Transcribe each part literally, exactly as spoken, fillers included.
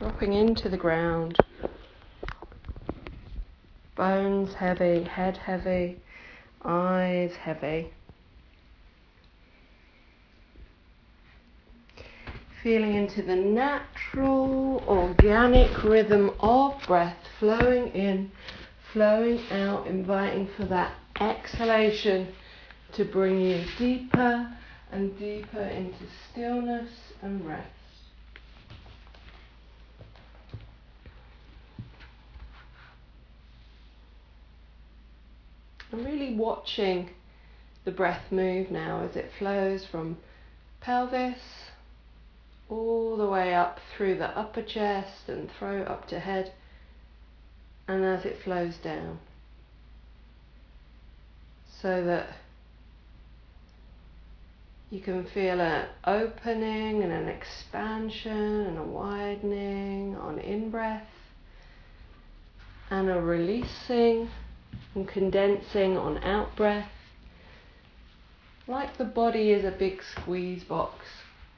dropping into the ground. Bones heavy, head heavy, eyes heavy. Feeling into the natural, organic rhythm of breath, flowing in, flowing out, inviting for that exhalation to bring you deeper and deeper into stillness and rest. I'm really watching the breath move now as it flows from pelvis all the way up through the upper chest and throat up to head, and as it flows down, so that you can feel an opening and an expansion and a widening on in-breath, and a releasing and condensing on out-breath, like the body is a big squeeze box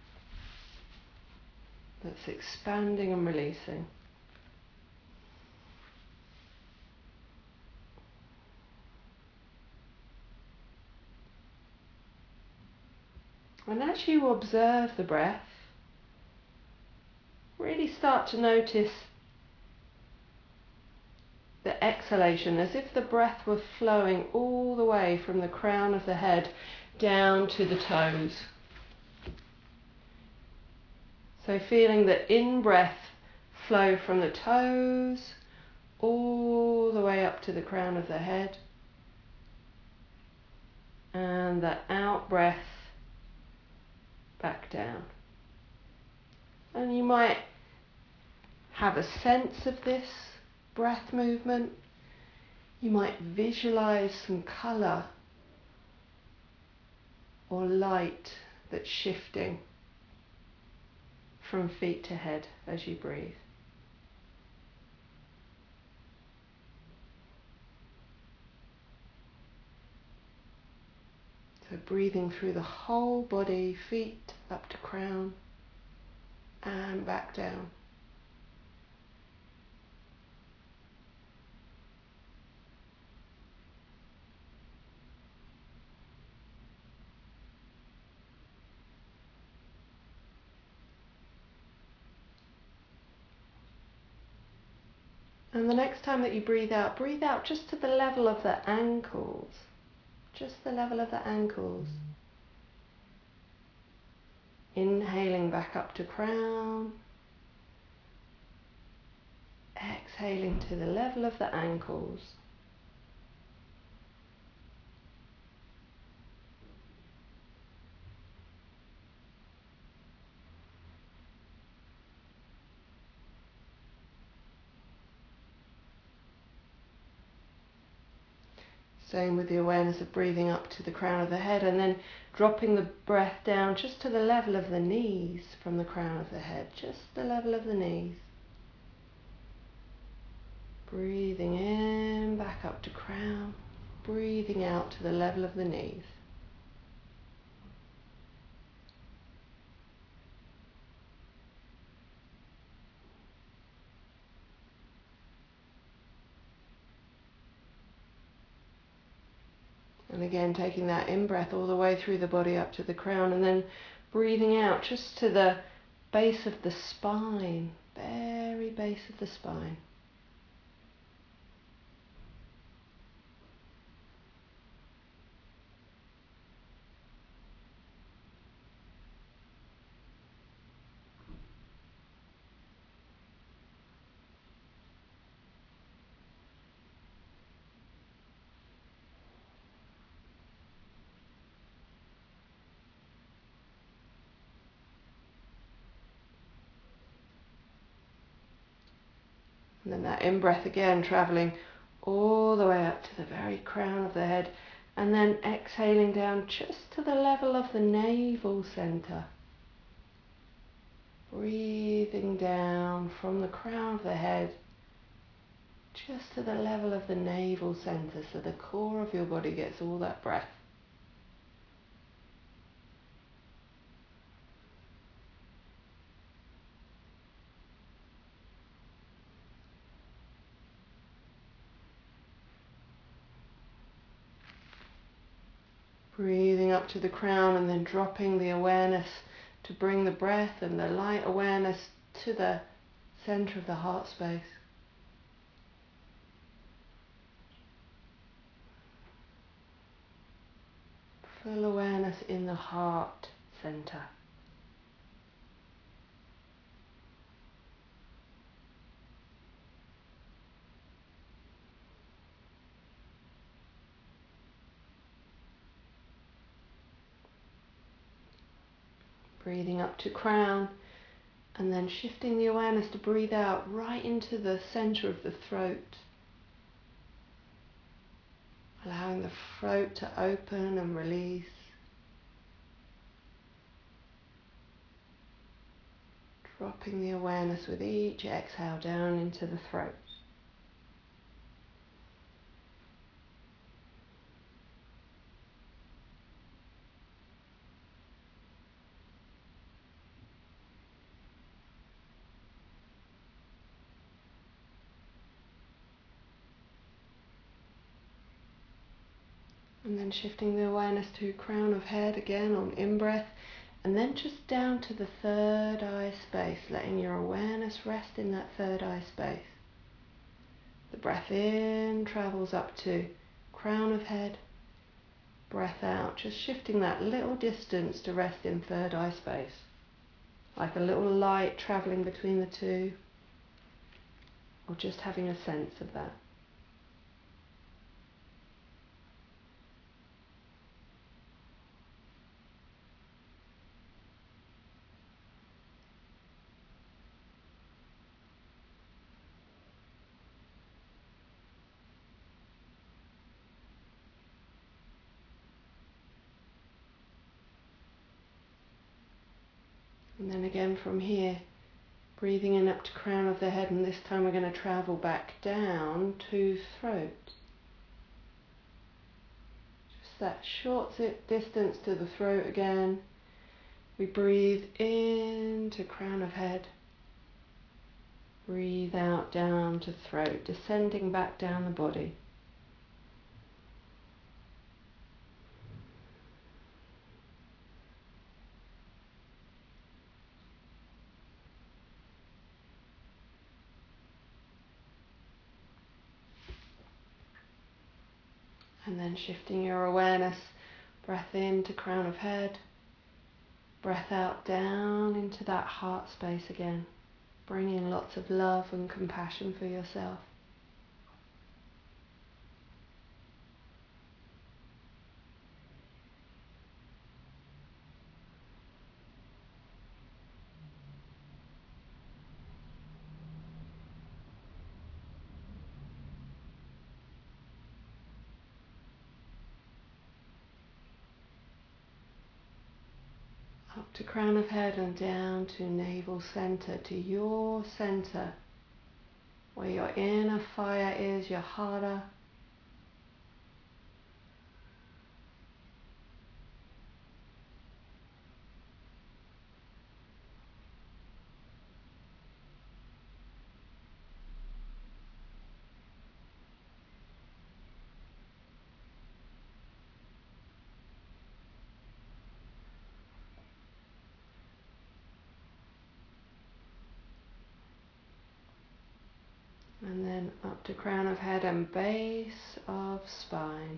that's expanding and releasing. And as you observe the breath, really start to notice the exhalation, as if the breath were flowing all the way from the crown of the head down to the toes. So feeling the in-breath flow from the toes all the way up to the crown of the head, and the out-breath back down. And you might have a sense of this breath movement. You might visualize some colour or light that's shifting from feet to head as you breathe. So breathing through the whole body, feet up to crown and back down. And the next time that you breathe out, breathe out just to the level of the ankles. Just the level of the ankles. Inhaling back up to crown. Exhaling to the level of the ankles. Staying with the awareness of breathing up to the crown of the head, and then dropping the breath down just to the level of the knees from the crown of the head, just the level of the knees. Breathing in, back up to crown, breathing out to the level of the knees. And again, taking that in-breath all the way through the body up to the crown, and then breathing out just to the base of the spine, very base of the spine. And then that in-breath again, travelling all the way up to the very crown of the head, and then exhaling down just to the level of the navel centre. Breathing down from the crown of the head just to the level of the navel centre, so the core of your body gets all that breath. Breathing up to the crown and then dropping the awareness to bring the breath and the light awareness to the center of the heart space. Full awareness in the heart center. Breathing up to crown and then shifting the awareness to breathe out right into the center of the throat. Allowing the throat to open and release. Dropping the awareness with each exhale down into the throat. And then shifting the awareness to crown of head again on in-breath, and then just down to the third eye space, letting your awareness rest in that third eye space. The breath in travels up to crown of head, breath out, just shifting that little distance to rest in third eye space, like a little light traveling between the two, or just having a sense of that. And then again from here, breathing in up to crown of the head, and this time we're going to travel back down to throat. Just that short zip distance to the throat again. We breathe in to crown of head. Breathe out down to throat, descending back down the body. And then shifting your awareness, breath in to crown of head, breath out down into that heart space again, bringing lots of love and compassion for yourself. Up to crown of head and down to navel center, to your center, where your inner fire is, your hara. And then up to crown of head and base of spine.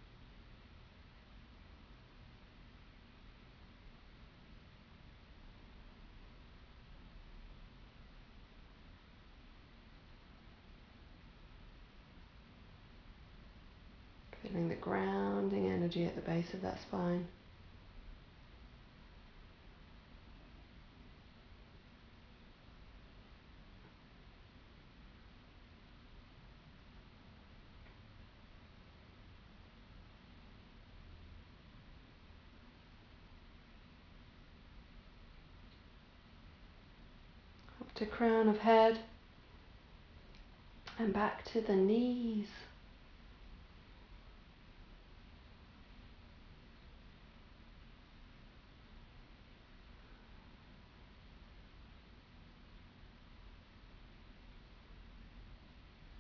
Feeling the grounding energy at the base of that spine. Up to crown of head and back to the knees.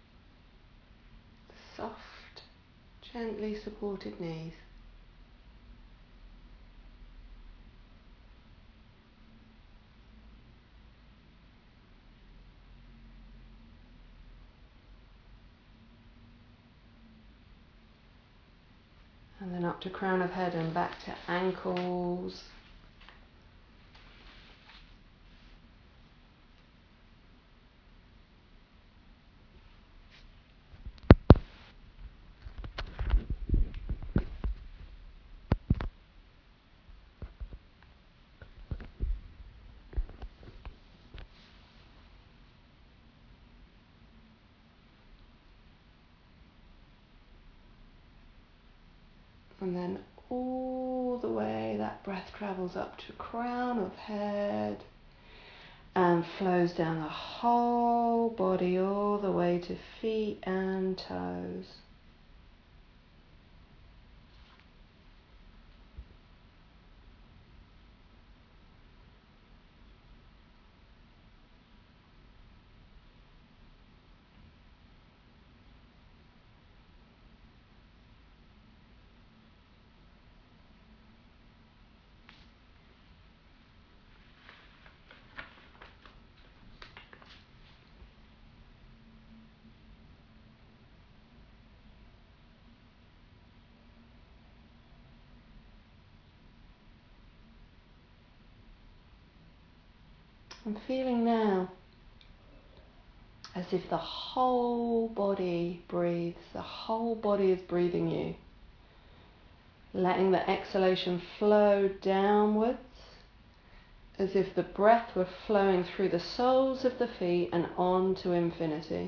Soft, gently supported knees. And then up to crown of head and back to ankles. And then all the way that breath travels up to crown of head and flows down the whole body all the way to feet and toes. I'm feeling now as if the whole body breathes, the whole body is breathing you. Letting the exhalation flow downwards as if the breath were flowing through the soles of the feet and on to infinity.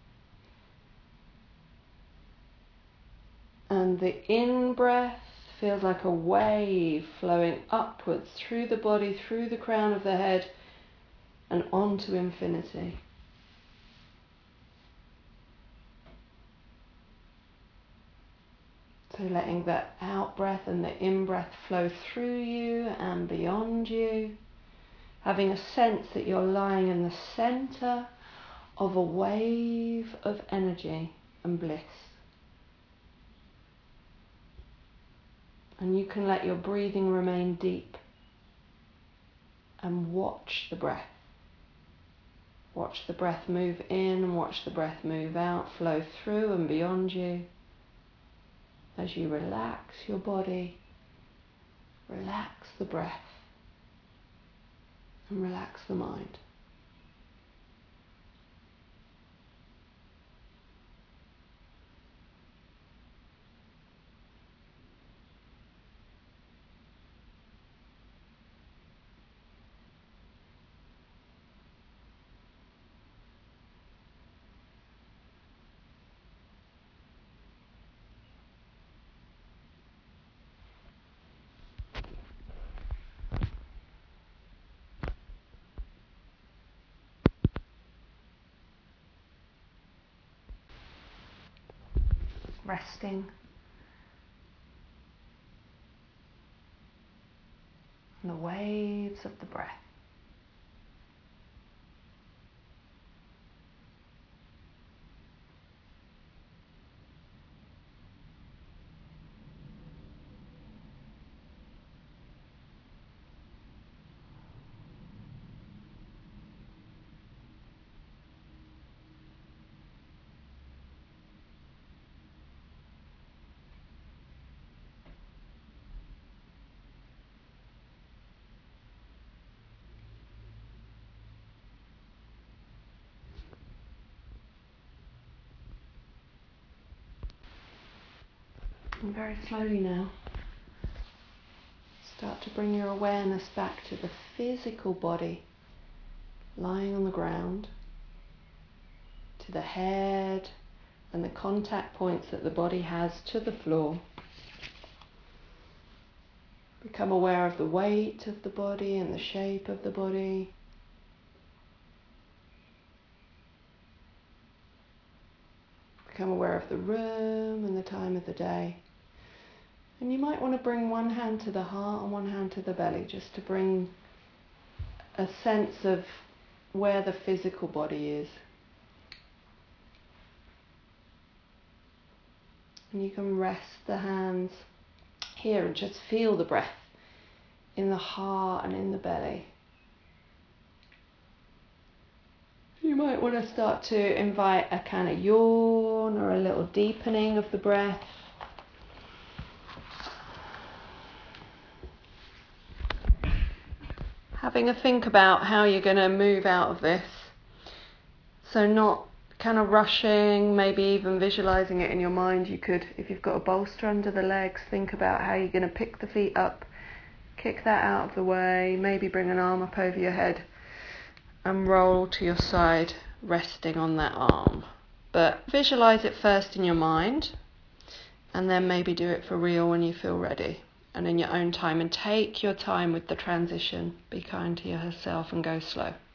And the in-breath feels like a wave flowing upwards through the body, through the crown of the head, and on to infinity. So letting the out-breath and the in-breath flow through you and beyond you. Having a sense that you're lying in the centre of a wave of energy and bliss. And you can let your breathing remain deep and watch the breath. Watch the breath move in and watch the breath move out, flow through and beyond you. As you relax your body, relax the breath, and relax the mind. Resting on the waves of the breath. And very slowly now, start to bring your awareness back to the physical body lying on the ground, to the head and the contact points that the body has to the floor. Become aware of the weight of the body and the shape of the body. Become aware of the room and the time of the day. And you might want to bring one hand to the heart and one hand to the belly, just to bring a sense of where the physical body is. And you can rest the hands here and just feel the breath in the heart and in the belly. You might want to start to invite a kind of yawn or a little deepening of the breath. having a think about how you're going to move out of this. So not kind of rushing, maybe even visualizing it in your mind. You could, if you've got a bolster under the legs, think about how you're going to pick the feet up, kick that out of the way, maybe bring an arm up over your head and roll to your side, resting on that arm. But visualize it first in your mind, and then maybe do it for real when you feel ready and in your own time. And take your time with the transition. Be kind to yourself and go slow.